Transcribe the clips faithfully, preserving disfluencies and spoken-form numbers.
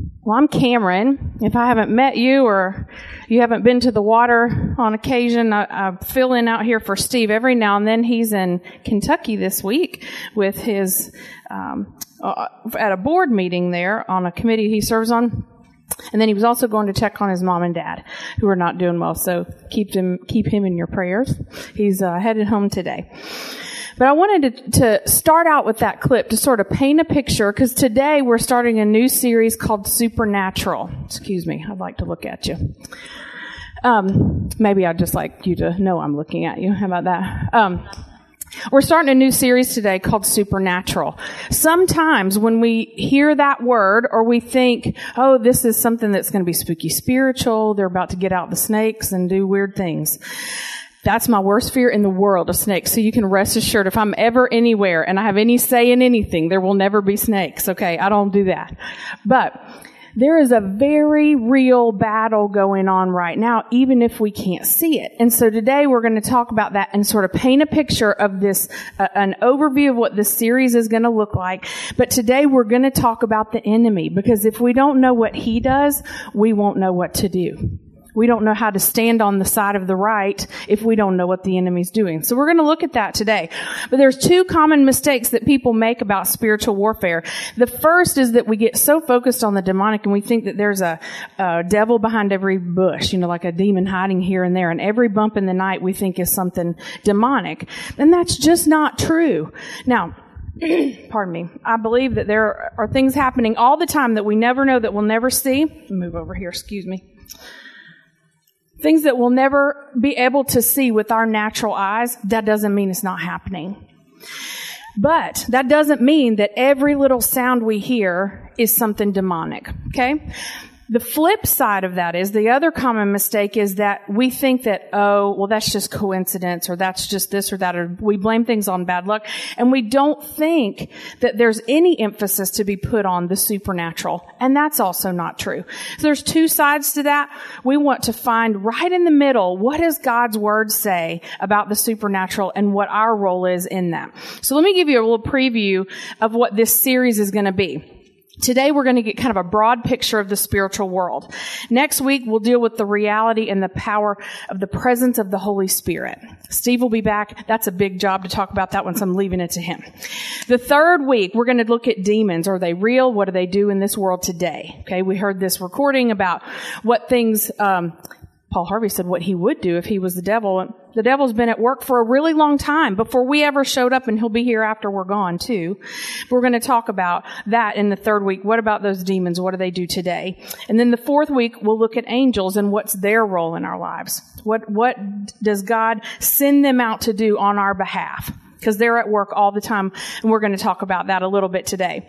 Well, I'm Cameron. If I haven't met you or you haven't been to the water on occasion, I, I fill in out here for Steve every now and then. He's in Kentucky this week with his, um, uh, at a board meeting there on a committee he serves on. And then he was also going to check on his mom and dad, who are not doing well. So keep him, keep him in your prayers. He's uh, headed home today. But I wanted to, to start out with that clip to sort of paint a picture, because today we're starting a new series called Supernatural. Excuse me, I'd like to look at you. Um, maybe I'd just like you to know I'm looking at you. How about that? Um, we're starting a new series today called Supernatural. Sometimes when we hear that word, or we think, oh, this is something that's going to be spooky spiritual, they're about to get out the snakes and do weird things. That's my worst fear in the world, of snakes. So you can rest assured, if I'm ever anywhere and I have any say in anything, there will never be snakes. Okay, I don't do that. But there is a very real battle going on right now, even if we can't see it. And so today we're going to talk about that and sort of paint a picture of this, uh, an overview of what this series is going to look like. But today we're going to talk about the enemy, because if we don't know what he does, we won't know what to do. We don't know how to stand on the side of the right if we don't know what the enemy's doing. So we're going to look at that today. But there's two common mistakes that people make about spiritual warfare. The first is that we get so focused on the demonic and we think that there's a, a devil behind every bush, you know, like a demon hiding here and there. And every bump in the night we think is something demonic. And that's just not true. Now, pardon me, I believe that there are things happening all the time that we never know, that we'll never see. Move over here, excuse me. Things that we'll never be able to see with our natural eyes. That doesn't mean it's not happening. But that doesn't mean that every little sound we hear is something demonic, okay? The flip side of that is, the other common mistake is that we think that, oh, well, that's just coincidence, or that's just this or that, or we blame things on bad luck. And we don't think that there's any emphasis to be put on the supernatural. And that's also not true. So there's two sides to that. We want to find right in the middle, what does God's word say about the supernatural and what our role is in that. So let me give you a little preview of what this series is going to be. Today we're going to get kind of a broad picture of the spiritual world. Next week we'll deal with the reality and the power of the presence of the Holy Spirit. Steve will be back. That's a big job to talk about that one, so I'm leaving it to him. The third week we're going to look at demons. Are they real? What do they do in this world today? Okay, we heard this recording about what things, um, Paul Harvey said what he would do if he was the devil. The devil's been at work for a really long time before we ever showed up, and he'll be here after we're gone too. We're going to talk about that in the third week. What about those demons? What do they do today? And then the fourth week, we'll look at angels and what's their role in our lives. What, what does God send them out to do on our behalf? Because they're at work all the time, and we're going to talk about that a little bit today.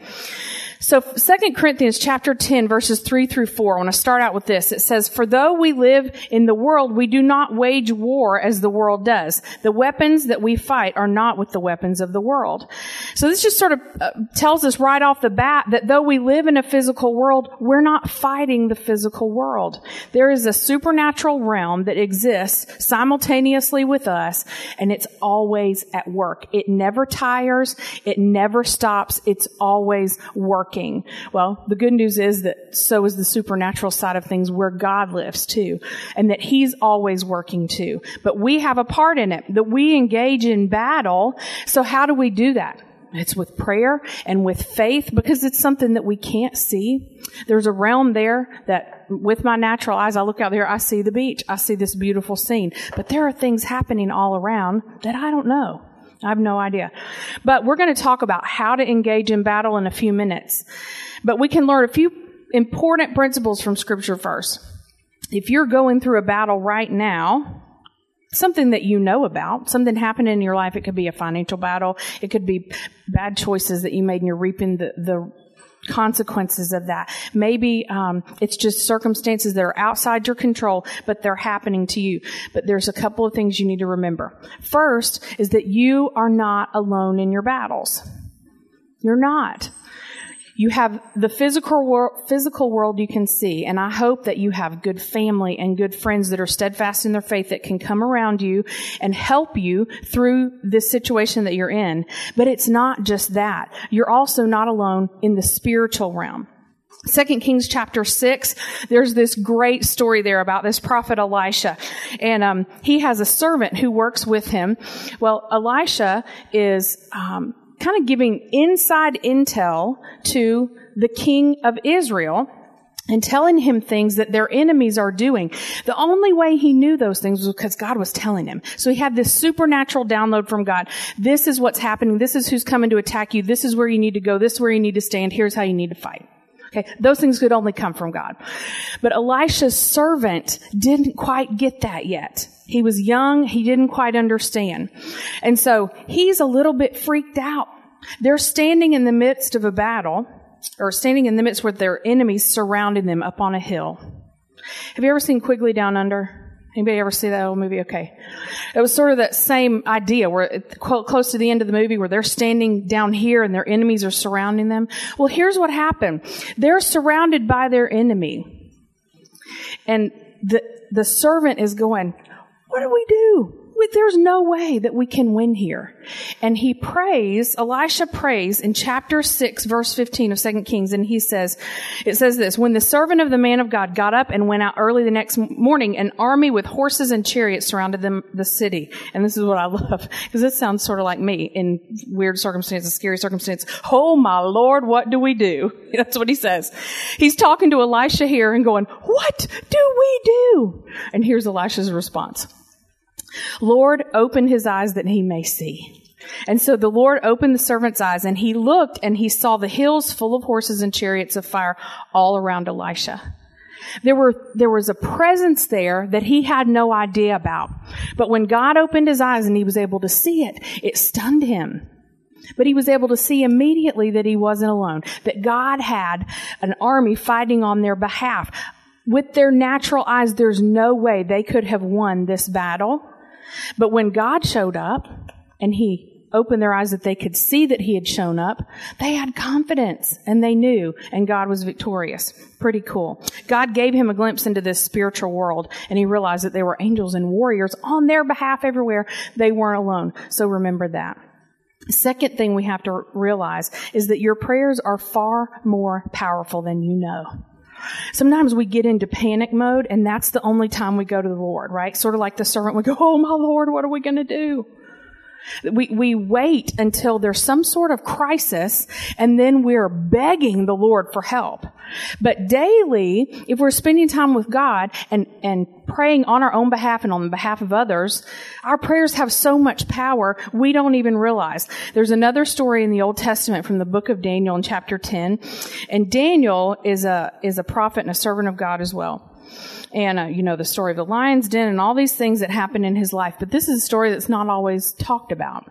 So Second Corinthians chapter ten, verses three through four. I want to start out with this. It says, "For though we live in the world, we do not wage war as the world does. The weapons that we fight are not with the weapons of the world." So this just sort of uh, tells us right off the bat that though we live in a physical world, we're not fighting the physical world. There is a supernatural realm that exists simultaneously with us, and it's always at work. It never tires. It never stops. It's always working. Well, the good news is that so is the supernatural side of things, where God lives too, and that he's always working too. But we have a part in it, that we engage in battle. So how do we do that? It's with prayer and with faith, because it's something that we can't see. There's a realm there that with my natural eyes, I look out there, I see the beach, I see this beautiful scene. But there are things happening all around that I don't know. I have no idea. But we're going to talk about how to engage in battle in a few minutes. But we can learn a few important principles from Scripture first. If you're going through a battle right now, something that you know about, something happened in your life, it could be a financial battle, it could be bad choices that you made and you're reaping the, the consequences of that. Maybe um it's just circumstances that are outside your control, but they're happening to you. But there's a couple of things you need to remember. First is that you are not alone in your battles. You're not. You have the physical world, physical world you can see, and I hope that you have good family and good friends that are steadfast in their faith that can come around you and help you through this situation that you're in. But it's not just that. You're also not alone in the spiritual realm. Second Kings chapter six, there's this great story there about this prophet Elisha. And um he has a servant who works with him. Well, Elisha is um kind of giving inside intel to the king of Israel and telling him things that their enemies are doing. The only way he knew those things was because God was telling him. So he had this supernatural download from God. This is what's happening. This is who's coming to attack you. This is where you need to go. This is where you need to stand. Here's how you need to fight. Okay, those things could only come from God. But Elisha's servant didn't quite get that yet. He was young. He didn't quite understand. And so he's a little bit freaked out. They're standing in the midst of a battle, or standing in the midst with their enemies surrounding them up on a hill. Have you ever seen Quigley Down Under? Anybody ever see that old movie? Okay. It was sort of that same idea where it, close to the end of the movie where they're standing down here and their enemies are surrounding them. Well, here's what happened. They're surrounded by their enemy. And the, the servant is going, what do we do? There's no way that we can win here. And he prays, Elisha prays in chapter six, verse fifteen of Second Kings, and he says, it says this, when the servant of the man of God got up and went out early the next morning, an army with horses and chariots surrounded them, the city. And this is what I love, because this sounds sort of like me in weird circumstances, scary circumstances. Oh my Lord, what do we do? That's what he says. He's talking to Elisha here and going, what do we do? And here's Elisha's response. Lord, open his eyes that he may see. And so the Lord opened the servant's eyes, and he looked and he saw the hills full of horses and chariots of fire all around Elisha. There were, there was a presence there that he had no idea about. But when God opened his eyes and he was able to see it, it stunned him. But he was able to see immediately that he wasn't alone, that God had an army fighting on their behalf. With their natural eyes, there's no way they could have won this battle. But when God showed up and he opened their eyes that they could see that he had shown up, they had confidence and they knew, and God was victorious. Pretty cool. God gave him a glimpse into this spiritual world, and he realized that there were angels and warriors on their behalf everywhere. They weren't alone. So remember that. The second thing we have to realize is that your prayers are far more powerful than you know. Sometimes we get into panic mode, and that's the only time we go to the Lord, right? Sort of like the servant would go, oh, my Lord, what are we going to do? We, we wait until there's some sort of crisis, and then we're begging the Lord for help. But daily, if we're spending time with God and, and praying on our own behalf and on the behalf of others, our prayers have so much power, we don't even realize. There's another story in the Old Testament from the book of Daniel in chapter ten. And Daniel is a, is a prophet and a servant of God as well. And, uh, you know, the story of the lion's den and all these things that happened in his life. But this is a story that's not always talked about.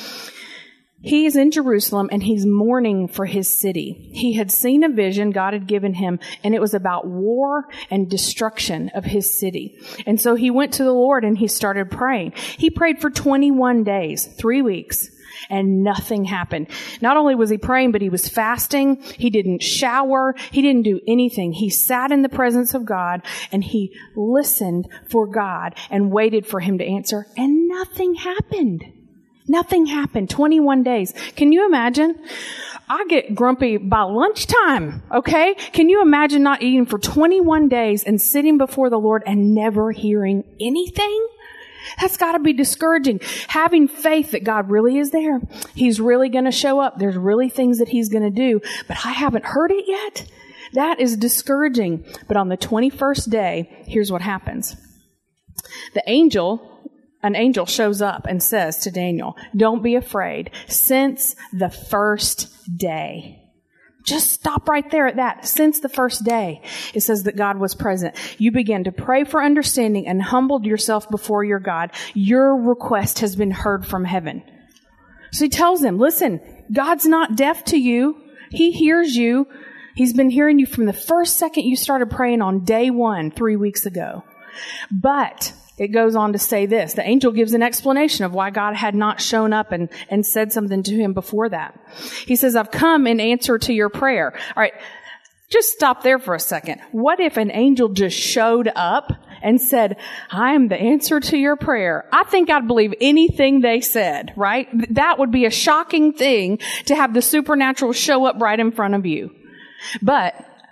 He is in Jerusalem and he's mourning for his city. He had seen a vision God had given him, and it was about war and destruction of his city. And so he went to the Lord and he started praying. He prayed for twenty-one days, three weeks. And nothing happened. Not only was he praying, but he was fasting. He didn't shower. He didn't do anything. He sat in the presence of God and he listened for God and waited for him to answer. And nothing happened. Nothing happened. twenty-one days. Can you imagine? I get grumpy by lunchtime, okay? Can you imagine not eating for twenty-one days and sitting before the Lord and never hearing anything? That's got to be discouraging. Having faith that God really is there. He's really going to show up. There's really things that he's going to do, but I haven't heard it yet. That is discouraging. But on the twenty-first day, here's what happens. The angel, an angel shows up and says to Daniel, don't be afraid. Since the first day. Just stop right there at that. Since the first day, it says that God was present. You began to pray for understanding and humbled yourself before your God. Your request has been heard from heaven. So he tells them, listen, God's not deaf to you. He hears you. He's been hearing you from the first second you started praying on day one, three weeks ago. But it goes on to say this. The angel gives an explanation of why God had not shown up and, and said something to him before that. He says, I've come in answer to your prayer. All right, just stop there for a second. What if an angel just showed up and said, I am the answer to your prayer? I think I'd believe anything they said, right? That would be a shocking thing to have the supernatural show up right in front of you. But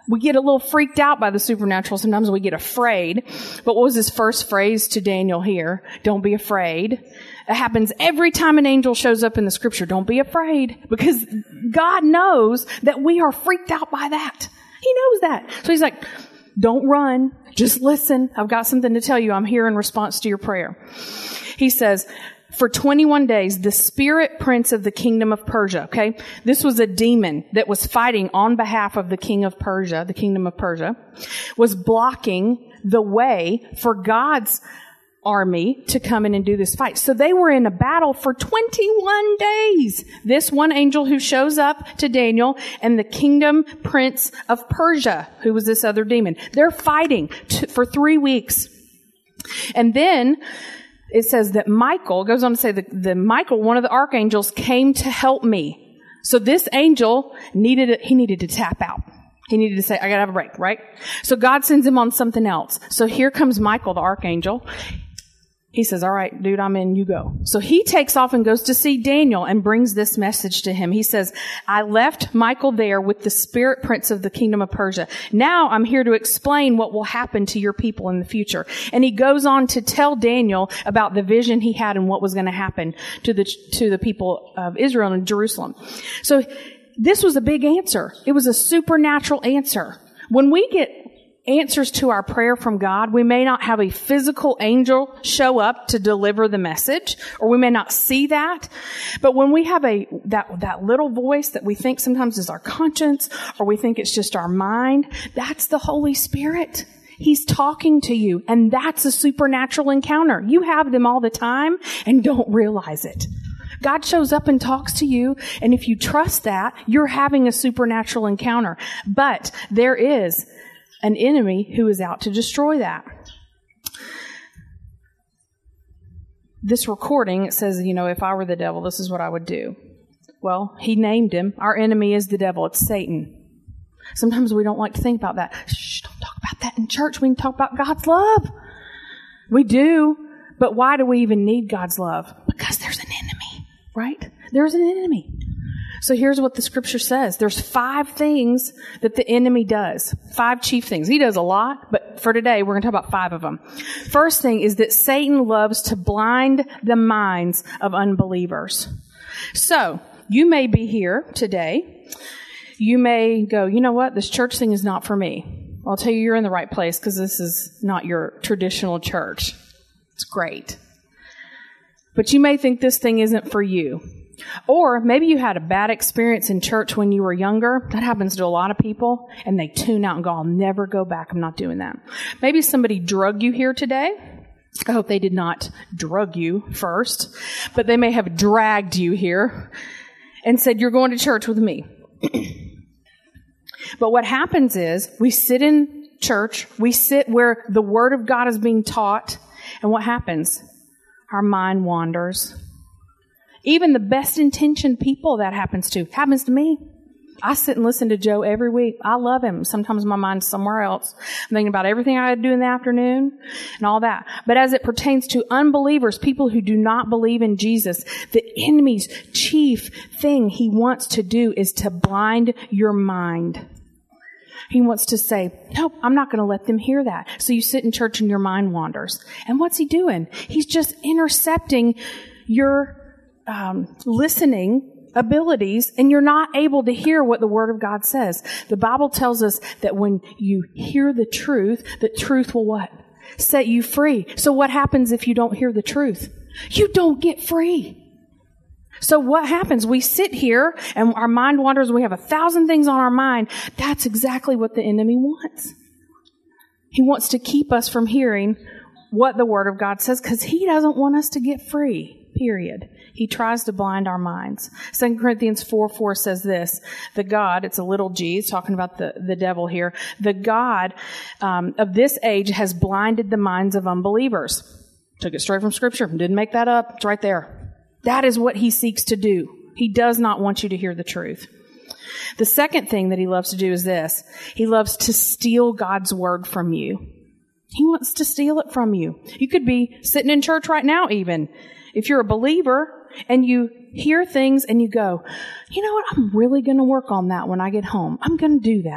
We get a little freaked out by the supernatural. Sometimes we get afraid. But what was his first phrase to Daniel here? Don't be afraid. It happens every time an angel shows up in the scripture. Don't be afraid, because God knows that we are freaked out by that. He knows that. So he's like, don't run. Just listen. I've got something to tell you. I'm here in response to your prayer. He says, for twenty-one days, the spirit prince of the kingdom of Persia, okay? This was a demon that was fighting on behalf of the king of Persia, the kingdom of Persia, was blocking the way for God's army to come in and do this fight. So they were in a battle for twenty-one days. This one angel who shows up to Daniel and the kingdom prince of Persia, who was this other demon. They're fighting t- for three weeks. And then it says that Michael, goes on to say that the Michael, one of the archangels, came to help me. So this angel needed, he needed to tap out. He needed to say, I gotta have a break, right? So God sends him on something else. So here comes Michael, the archangel. He says, all right, dude, I'm in, you go. So he takes off and goes to see Daniel and brings this message to him. He says, I left Michael there with the spirit prince of the kingdom of Persia. Now I'm here to explain what will happen to your people in the future. And he goes on to tell Daniel about the vision he had and what was going to happen to the, to the people of Israel and Jerusalem. So this was a big answer. It was a supernatural answer. When we get answers to our prayer from God, we may not have a physical angel show up to deliver the message, or we may not see that. But when we have a that that little voice that we think sometimes is our conscience, or we think it's just our mind, that's the Holy Spirit. He's talking to you, and that's a supernatural encounter. You have them all the time and don't realize it. God shows up and talks to you, and if you trust that, you're having a supernatural encounter. But there is an enemy who is out to destroy that. This recording, it says, you know, if I were the devil, this is what I would do. Well, he named him. Our enemy is the devil. It's Satan. Sometimes we don't like to think about that. Shh, don't talk about that in church. We can talk about God's love. We do. But why do we even need God's love? Because there's an enemy, right? There's an enemy. So here's what the scripture says. There's five things that the enemy does. Five chief things. He does a lot, but for today, we're going to talk about five of them. First thing is that Satan loves to blind the minds of unbelievers. So you may be here today. You may go, you know what? This church thing is not for me. I'll tell you, you're in the right place, because this is not your traditional church. It's great. But you may think this thing isn't for you. Or maybe you had a bad experience in church when you were younger. That happens to a lot of people, and they tune out and go, I'll never go back. I'm not doing that. Maybe somebody drugged you here today. I hope they did not drug you first, but they may have dragged you here and said, you're going to church with me. But what happens is we sit in church, we sit where the Word of God is being taught, and what happens? Our mind wanders. Even the best intentioned people that happens to. Happens to me. I sit and listen to Joe every week. I love him. Sometimes my mind's somewhere else. I'm thinking about everything I had to do in the afternoon and all that. But as it pertains to unbelievers, people who do not believe in Jesus, the enemy's chief thing he wants to do is to blind your mind. He wants to say, nope, I'm not going to let them hear that. So you sit in church and your mind wanders. And what's he doing? He's just intercepting your Um, listening abilities, and you're not able to hear what the Word of God says. The Bible tells us that when you hear the truth, that truth will what? Set you free. So what happens if you don't hear the truth? You don't get free. So what happens? We sit here and our mind wanders. We have a thousand things on our mind. That's exactly what the enemy wants. He wants to keep us from hearing what the Word of God says, because he doesn't want us to get free, period. He tries to blind our minds. Second Corinthians four four says this, the God, it's a little g, it's talking about the, the devil here, the God um, of this age has blinded the minds of unbelievers. Took it straight from Scripture, didn't make that up, it's right there. That is what he seeks to do. He does not want you to hear the truth. The second thing that he loves to do is this, he loves to steal God's word from you. He wants to steal it from you. You could be sitting in church right now even. If you're a believer and you hear things and you go, you know what, I'm really going to work on that when I get home. I'm going to do that.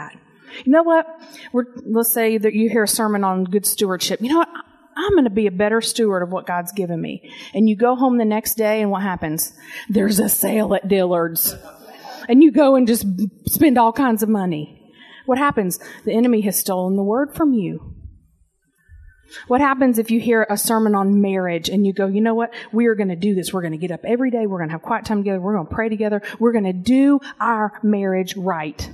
You know what? We're, let's say that you hear a sermon on good stewardship. You know what? I'm going to be a better steward of what God's given me. And you go home the next day and what happens? There's a sale at Dillard's. And you go and just spend all kinds of money. What happens? The enemy has stolen the word from you. What happens if you hear a sermon on marriage and you go, you know what? We are going to do this. We're going to get up every day. We're going to have quiet time together. We're going to pray together. We're going to do our marriage right.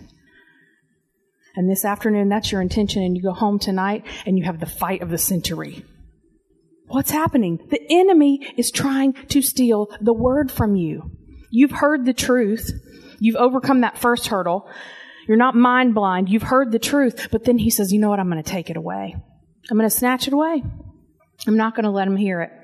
And this afternoon, that's your intention. And you go home tonight and you have the fight of the century. What's happening? The enemy is trying to steal the word from you. You've heard the truth. You've overcome that first hurdle. You're not mind blind. You've heard the truth. But then he says, you know what? I'm going to take it away. I'm going to snatch it away. I'm not going to let him hear it.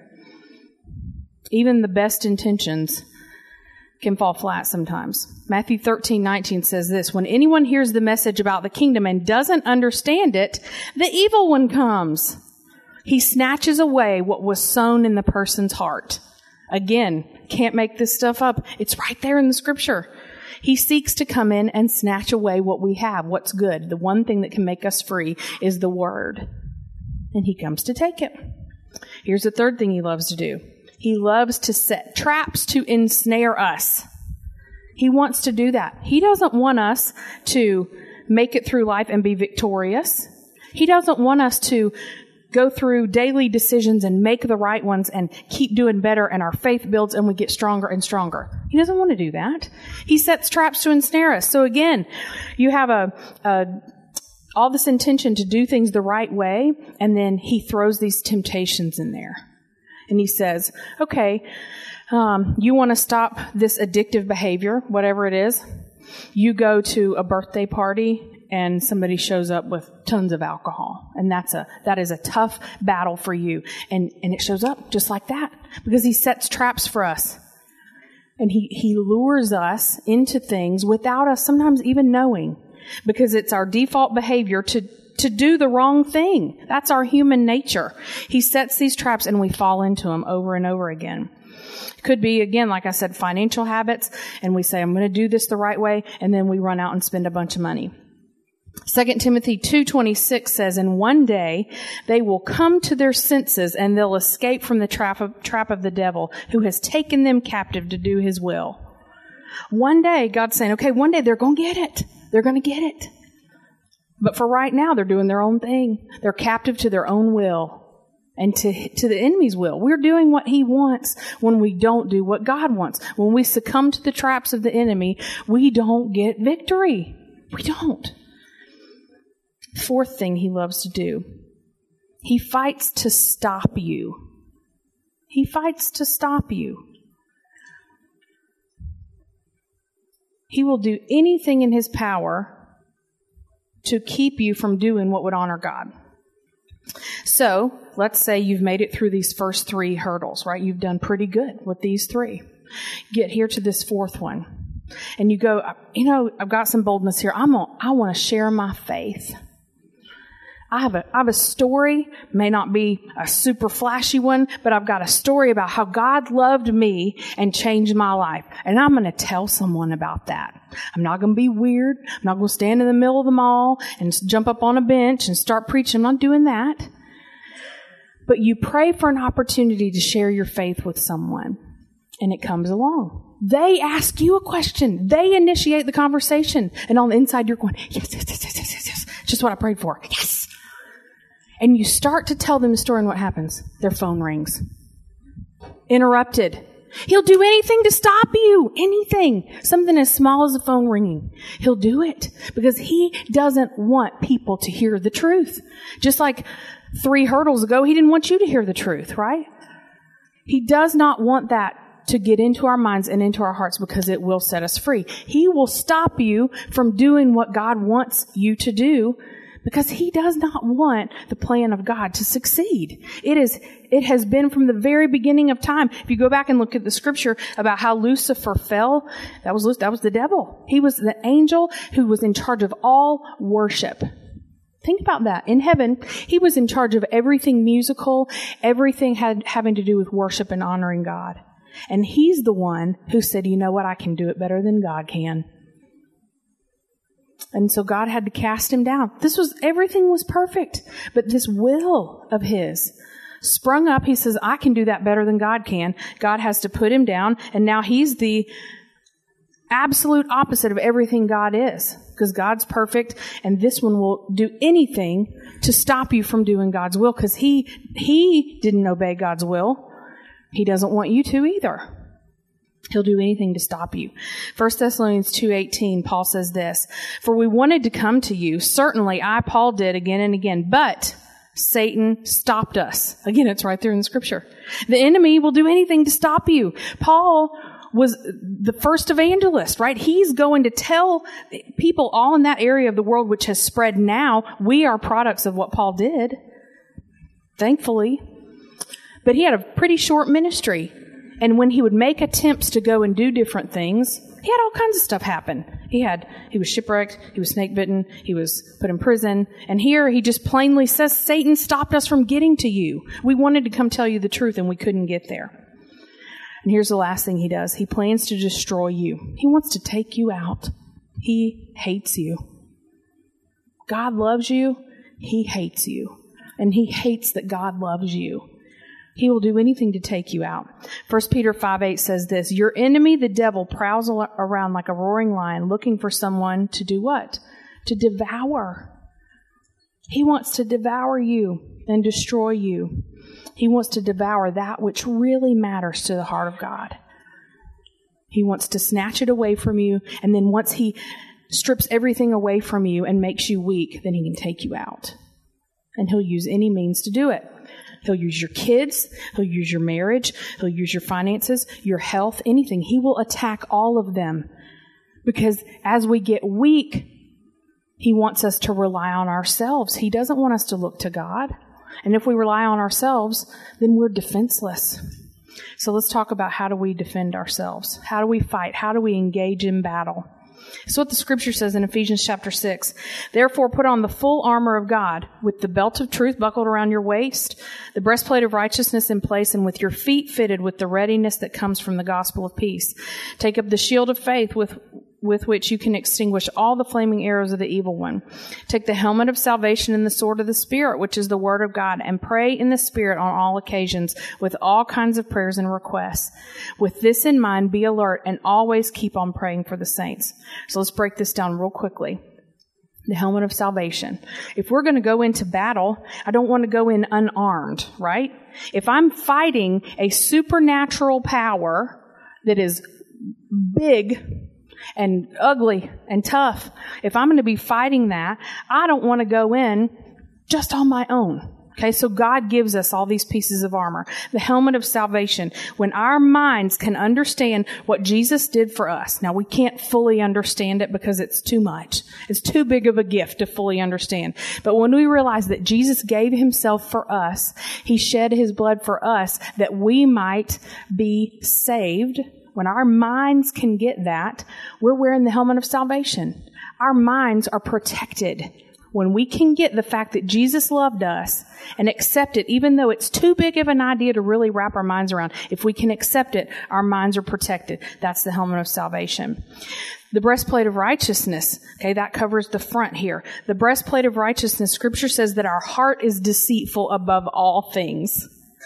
Even the best intentions can fall flat sometimes. Matthew thirteen nineteen says this, when anyone hears the message about the kingdom and doesn't understand it, the evil one comes. He snatches away what was sown in the person's heart. Again, can't make this stuff up. It's right there in the scripture. He seeks to come in and snatch away what we have, what's good. The one thing that can make us free is the word. And he comes to take it. Here's the third thing he loves to do. He loves to set traps to ensnare us. He wants to do that. He doesn't want us to make it through life and be victorious. He doesn't want us to go through daily decisions and make the right ones and keep doing better and our faith builds and we get stronger and stronger. He doesn't want to do that. He sets traps to ensnare us. So again, you have a, a all this intention to do things the right way, and then he throws these temptations in there. And he says, okay, um, you want to stop this addictive behavior, whatever it is. You go to a birthday party and somebody shows up with tons of alcohol. And that's a, that is a tough battle for you. And, and it shows up just like that because he sets traps for us. And he, he lures us into things without us sometimes even knowing, because it's our default behavior to, to do the wrong thing. That's our human nature. He sets these traps and we fall into them over and over again. Could be, again, like I said, financial habits, and we say, I'm going to do this the right way, and then we run out and spend a bunch of money. Second Timothy two twenty-six says, and one day they will come to their senses and they'll escape from the trap of, trap of the devil who has taken them captive to do his will. One day, God's saying, okay, one day they're going to get it. They're going to get it. But for right now, they're doing their own thing. They're captive to their own will and to, to the enemy's will. We're doing what he wants when we don't do what God wants. When we succumb to the traps of the enemy, we don't get victory. We don't. Fourth thing he loves to do, he fights to stop you. He fights to stop you. He will do anything in his power to keep you from doing what would honor God. So, let's say you've made it through these first three hurdles, right? You've done pretty good with these three. Get here to this fourth one. And you go, you know, I've got some boldness here. I'm gonna, I want to share my faith. I have a, I have a story, may not be a super flashy one, but I've got a story about how God loved me and changed my life. And I'm going to tell someone about that. I'm not going to be weird. I'm not going to stand in the middle of the mall and jump up on a bench and start preaching. I'm not doing that. But you pray for an opportunity to share your faith with someone, and it comes along. They ask you a question. They initiate the conversation. And on the inside, you're going, yes, yes, yes, yes, yes, yes. Just what I prayed for. Yes. And you start to tell them the story, and what happens? Their phone rings. Interrupted. He'll do anything to stop you. Anything. Something as small as a phone ringing. He'll do it because he doesn't want people to hear the truth. Just like three hurdles ago, he didn't want you to hear the truth, right? He does not want that to get into our minds and into our hearts because it will set us free. He will stop you from doing what God wants you to do, because he does not want the plan of God to succeed. It is, it has been from the very beginning of time. If you go back and look at the scripture about how Lucifer fell, that was, that was the devil. He was the angel who was in charge of all worship. Think about that. In heaven, he was in charge of everything musical, everything had having to do with worship and honoring God. And he's the one who said, you know what, I can do it better than God can. And so God had to cast him down. This was, everything was perfect. But this will of his sprung up. He says, I can do that better than God can. God has to put him down. And now he's the absolute opposite of everything God is. Because God's perfect. And this one will do anything to stop you from doing God's will. Because he, he didn't obey God's will. He doesn't want you to either. He'll do anything to stop you. First Thessalonians two eighteen, Paul says this, for we wanted to come to you. Certainly, I, Paul, did again and again, but Satan stopped us. Again, it's right there in the scripture. The enemy will do anything to stop you. Paul was the first evangelist, right? He's going to tell people all in that area of the world which has spread now. We are products of what Paul did, thankfully. But he had a pretty short ministry. And when he would make attempts to go and do different things, he had all kinds of stuff happen. He had, he was shipwrecked, he was snake bitten, he was put in prison. And here he just plainly says, Satan stopped us from getting to you. We wanted to come tell you the truth and we couldn't get there. And here's the last thing he does. He plans to destroy you. He wants to take you out. He hates you. God loves you. He hates you. And he hates that God loves you. He will do anything to take you out. First Peter five eight says this, your enemy, the devil, prowls around like a roaring lion looking for someone to do what? To devour. He wants to devour you and destroy you. He wants to devour that which really matters to the heart of God. He wants to snatch it away from you, and then once he strips everything away from you and makes you weak, then he can take you out. And he'll use any means to do it. He'll use your kids. He'll use your marriage. He'll use your finances, your health, anything. He will attack all of them. Because as we get weak, he wants us to rely on ourselves. He doesn't want us to look to God. And if we rely on ourselves, then we're defenseless. So let's talk about how do we defend ourselves? How do we fight? How do we engage in battle? It's what the scripture says in Ephesians chapter six. Therefore, put on the full armor of God with the belt of truth buckled around your waist, the breastplate of righteousness in place, and with your feet fitted with the readiness that comes from the gospel of peace. Take up the shield of faith with with which you can extinguish all the flaming arrows of the evil one. Take the helmet of salvation and the sword of the Spirit, which is the word of God, and pray in the Spirit on all occasions with all kinds of prayers and requests. With this in mind, be alert and always keep on praying for the saints. So let's break this down real quickly. The helmet of salvation. If we're going to go into battle, I don't want to go in unarmed, right? If I'm fighting a supernatural power that is big and ugly and tough, if I'm going to be fighting that, I don't want to go in just on my own. Okay, so God gives us all these pieces of armor. The helmet of salvation. When our minds can understand what Jesus did for us. Now, we can't fully understand it because it's too much. It's too big of a gift to fully understand. But when we realize that Jesus gave himself for us, he shed his blood for us that we might be saved. When our minds can get that, we're wearing the helmet of salvation. Our minds are protected. When we can get the fact that Jesus loved us and accept it, even though it's too big of an idea to really wrap our minds around, if we can accept it, our minds are protected. That's the helmet of salvation. The breastplate of righteousness, okay, that covers the front here. The breastplate of righteousness, Scripture says that our heart is deceitful above all things.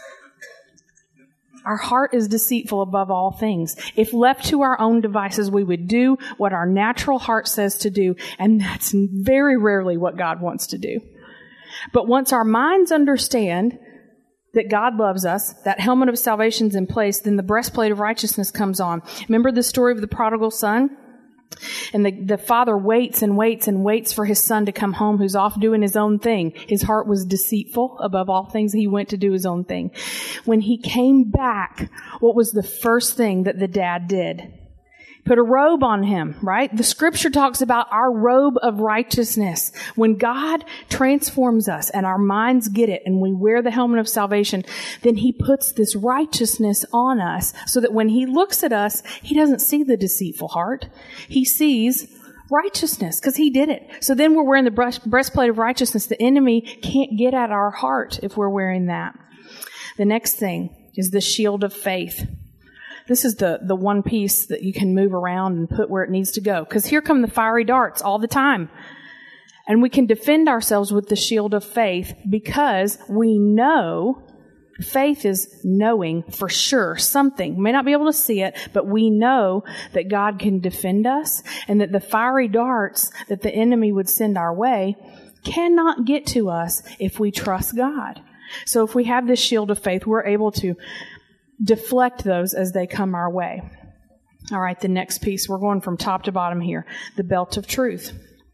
Our heart is deceitful above all things. If left to our own devices, we would do what our natural heart says to do, and that's very rarely what God wants to do. But once our minds understand that God loves us, that helmet of salvation's in place, then the breastplate of righteousness comes on. Remember the story of the prodigal son? And the, the father waits and waits and waits for his son to come home who's off doing his own thing. His heart was deceitful above all things. He went to do his own thing. When he came back, what was the first thing that the dad did? Put a robe on him, right? The scripture talks about our robe of righteousness. When God transforms us and our minds get it and we wear the helmet of salvation, then he puts this righteousness on us so that when he looks at us, he doesn't see the deceitful heart. He sees righteousness because he did it. So then we're wearing the breast, breastplate of righteousness. The enemy can't get at our heart if we're wearing that. The next thing is the shield of faith. This is the, the one piece that you can move around and put where it needs to go. Because here come the fiery darts all the time. And we can defend ourselves with the shield of faith because we know, faith is knowing for sure something. We may not be able to see it, but we know that God can defend us and that the fiery darts that the enemy would send our way cannot get to us if we trust God. So if we have this shield of faith, we're able to deflect those as they come our way. All right, the next piece, we're going from top to bottom here, the belt of truth.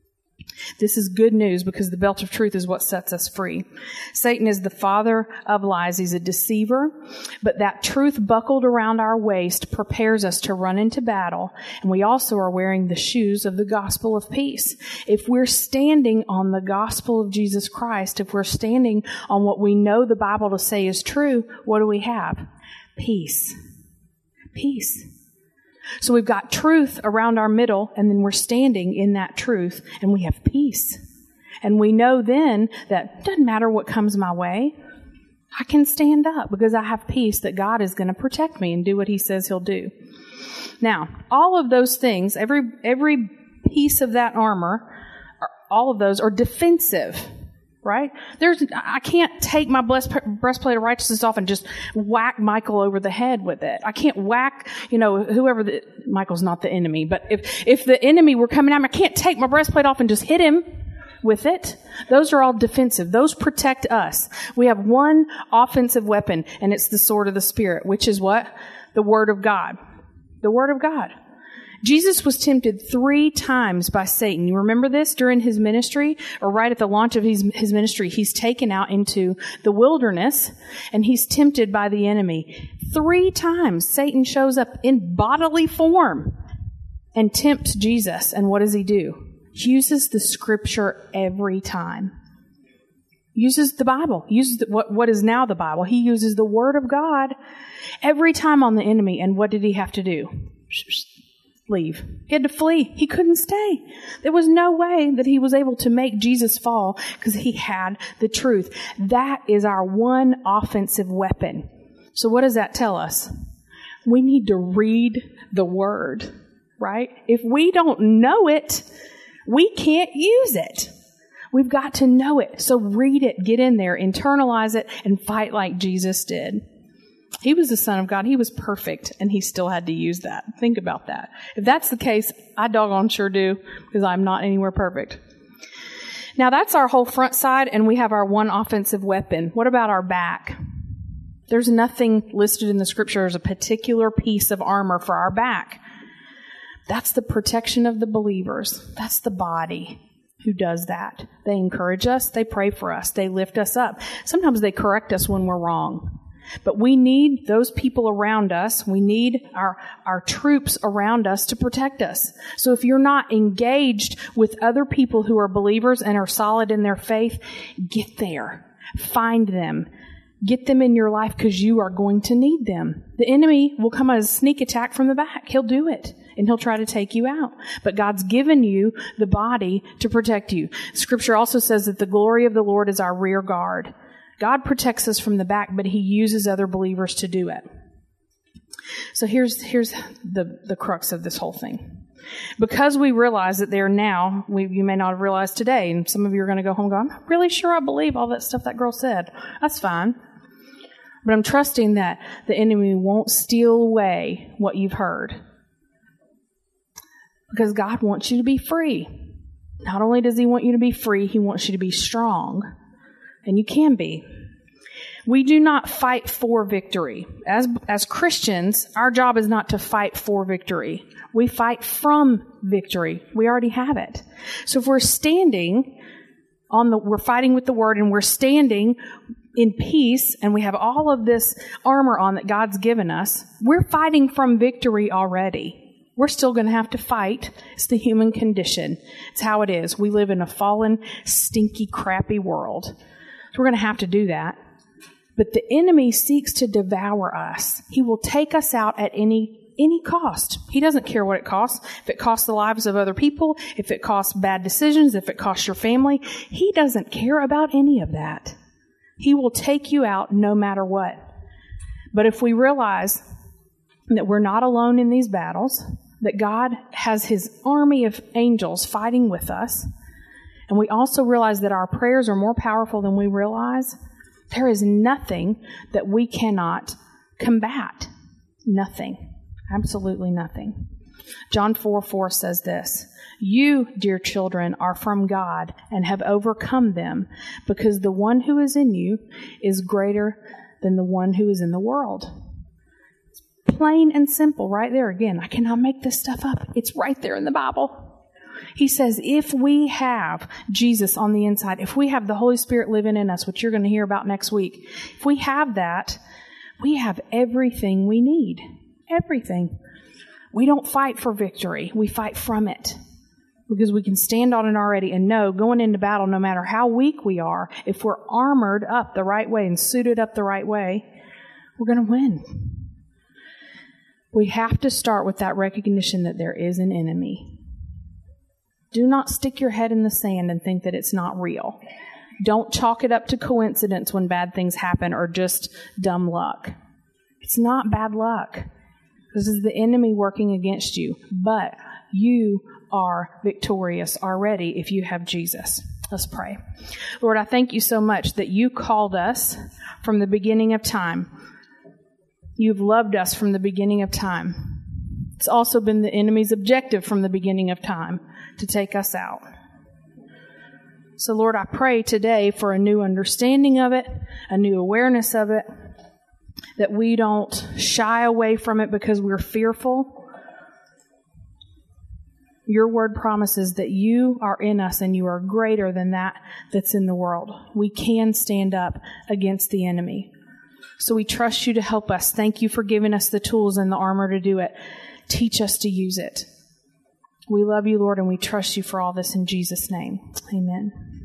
This is good news because the belt of truth is what sets us free. Satan is the father of lies. He's a deceiver, but that truth buckled around our waist prepares us to run into battle. And we also are wearing the shoes of the gospel of peace. If we're standing on the gospel of Jesus Christ, if we're standing on what we know the Bible to say is true, what do we have? Peace. Peace. So we've got truth around our middle, and then we're standing in that truth, and we have peace. And we know then that it doesn't matter what comes my way, I can stand up because I have peace that God is going to protect me and do what He says He'll do. Now, all of those things, every every piece of that armor, all of those are defensive. Right? There's, I can't take my breastplate of righteousness off and just whack Michael over the head with it. I can't whack, you know, whoever the, Michael's not the enemy, but if, if the enemy were coming at me, I can't take my breastplate off and just hit him with it. Those are all defensive. Those protect us. We have one offensive weapon, and it's the sword of the Spirit, which is what? The Word of God. The Word of God. Jesus was tempted three times by Satan. You remember this during his ministry, or right at the launch of his, his ministry? He's taken out into the wilderness and he's tempted by the enemy. Three times Satan shows up in bodily form and tempts Jesus. And what does he do? He uses the scripture every time. Uses the Bible. Uses the, what, what is now the Bible. He uses the Word of God every time on the enemy. And what did he have to do? Leave. He had to flee. He couldn't stay. There was no way that he was able to make Jesus fall because he had the truth. That is our one offensive weapon. So what does that tell us? We need to read the Word, right? If we don't know it, we can't use it. We've got to know it. So read it, get in there, internalize it, and fight like Jesus did. He was the Son of God. He was perfect, and he still had to use that. Think about that. If that's the case, I doggone sure do, because I'm not anywhere perfect. Now, that's our whole front side, and we have our one offensive weapon. What about our back? There's nothing listed in the Scripture as a particular piece of armor for our back. That's the protection of the believers. That's the body who does that. They encourage us. They pray for us. They lift us up. Sometimes they correct us when we're wrong. But we need those people around us. We need our, our troops around us to protect us. So if you're not engaged with other people who are believers and are solid in their faith, get there. Find them. Get them in your life because you are going to need them. The enemy will come as a sneak attack from the back. He'll do it. And he'll try to take you out. But God's given you the body to protect you. Scripture also says that the glory of the Lord is our rear guard. God protects us from the back, but he uses other believers to do it. So here's here's the, the crux of this whole thing. Because we realize that they're now, we, you may not have realized today, and some of you are going to go home going, I'm really sure I believe all that stuff that girl said. That's fine. But I'm trusting that the enemy won't steal away what you've heard. Because God wants you to be free. Not only does he want you to be free, he wants you to be strong. And you can be. We do not fight for victory. As, as Christians, our job is not to fight for victory. We fight from victory. We already have it. So if we're standing on the, we're fighting with the Word and we're standing in peace and we have all of this armor on that God's given us, we're fighting from victory already. We're still going to have to fight. It's the human condition. It's how it is. We live in a fallen, stinky, crappy world. So we're going to have to do that. But the enemy seeks to devour us. He will take us out at any any cost. He doesn't care what it costs. If it costs the lives of other people, if it costs bad decisions, if it costs your family, he doesn't care about any of that. He will take you out no matter what. But if we realize that we're not alone in these battles, that God has his army of angels fighting with us, and we also realize that our prayers are more powerful than we realize, there is nothing that we cannot combat. Nothing. Absolutely nothing. John four four says this, "You, dear children, are from God and have overcome them, because the one who is in you is greater than the one who is in the world." It's plain and simple right there. Again, I cannot make this stuff up. It's right there in the Bible. He says if we have Jesus on the inside, if we have the Holy Spirit living in us, which you're going to hear about next week, if we have that, we have everything we need. Everything. We don't fight for victory. We fight from it. Because we can stand on it already and know going into battle, no matter how weak we are, if we're armored up the right way and suited up the right way, we're going to win. We have to start with that recognition that there is an enemy. Do not stick your head in the sand and think that it's not real. Don't chalk it up to coincidence when bad things happen or just dumb luck. It's not bad luck. This is the enemy working against you. But you are victorious already if you have Jesus. Let's pray. Lord, I thank you so much that you called us from the beginning of time. You've loved us from the beginning of time. It's also been the enemy's objective from the beginning of time to take us out. So Lord, I pray today for a new understanding of it, a new awareness of it, that we don't shy away from it because we're fearful. Your word promises that you are in us and you are greater than that that's in the world. We can stand up against the enemy. So we trust you to help us. Thank you for giving us the tools and the armor to do it. Teach us to use it. We love you, Lord, and we trust you for all this in Jesus' name. Amen.